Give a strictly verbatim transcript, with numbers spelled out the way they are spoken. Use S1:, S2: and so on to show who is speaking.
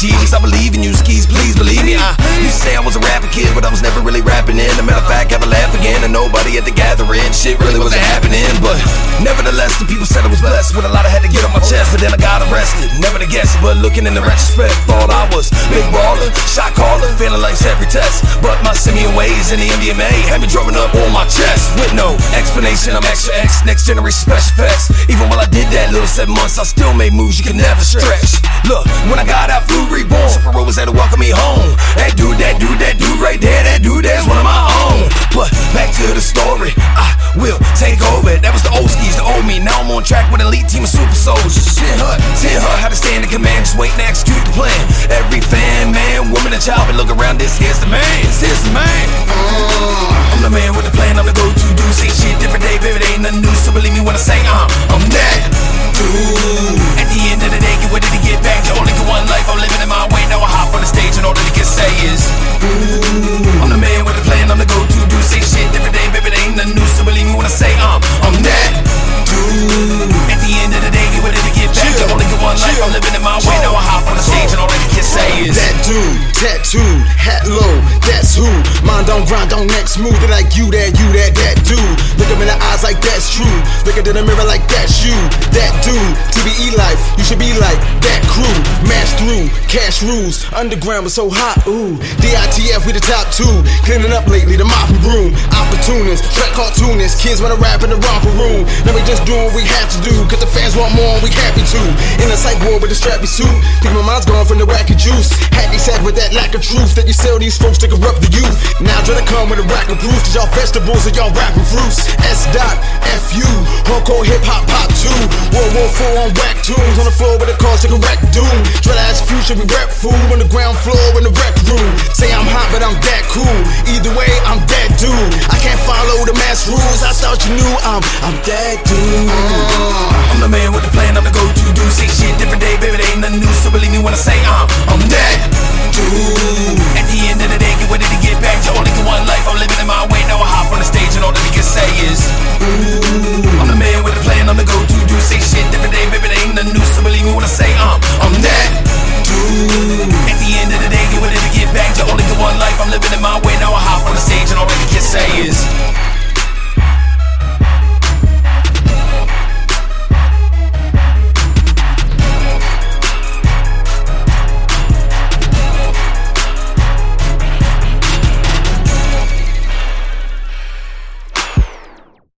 S1: G, at least I believe in you. Skis, please believe me. I used to say I was a rapping kid, but I was never really rapping in. As a matter of fact, have a laugh again, and nobody at the gathering. Shit really wasn't happening, but nevertheless, the people said I was blessed with a lot I had to get on my chest. But then I got arrested, never to guess. But looking in the retrospect, thought I was big baller, shot caller, feeling like every test. But my simian ways in the M D M A had me drumming up on my chest with no explanation. I'm extra X, next generation special effects. Even while I did that little seven months, I still made moves you could never stretch. Look, when I got out, flew reborn. Super was there to welcome me home. That dude, that dude, that dude right there, that dude there's one of my own. But back to the story, I will take over. That was the old skis, the old me. Now I'm on track with an elite team of super soldiers. Send her, send her how to stand in command, just waiting to execute the plan. Every fan, man, woman, and child, but look around, this here's the man, this here's the man. Mm, I'm the man with the plan, I'm the go-to dude. Say shit different day, baby, there ain't nothing new. So believe me when I say I'm, I'm that dude. At the end of the day, get ready to get back. You only get one life, I'm living in my way. Now I hop on the stage and all that I can say is ooh. I'm the man with the plan, I'm the go-to dude. Say shit different day, baby, there ain't nothing new. So believe me when I say I'm, I'm that dude. At the end of the day, get ready to get back. You only get one life, I'm living in my way. Now I hop on the stage and all that I can say is
S2: that dude, tattooed, hat low, that's who. Mind on grind, on next move. They like you that, you that, that dude. Look him in the eyes like that's true. Look at in the mirror like that's you. That dude, T B E life, you should be like that crew. Mash through, cash rules, underground was so hot, ooh. D I T F, we the top two. Cleaning up lately, the mopping broom. Opportunists, track cartoonists, kids wanna rap in the romper room. Now we just doing what we have to do, cause the fans want more and we happy to. In a psych ward with a strappy suit, think my mind's gone from the wacky juice. Had these said with that lack of truth that you sell these folks to corrupt the youth. Now try to come with a rack of proof, cause y'all vegetables and y'all rapping fruits. S dot F U, hardcore hip hop pop two. World War Four on whack tunes, on the floor with the cars to correct doom. Dread ass future, we rep food on the ground floor in the rec room. Say I'm hot, but I'm that cool. Either way, I'm that dude. I can't follow the mass rules. I thought you knew I'm, I'm that dude.
S1: uh, I'm the man with the plan, I'm the go-to dude. Say shit different day, baby, there ain't nothing new. So believe me when I say I'm, I'm that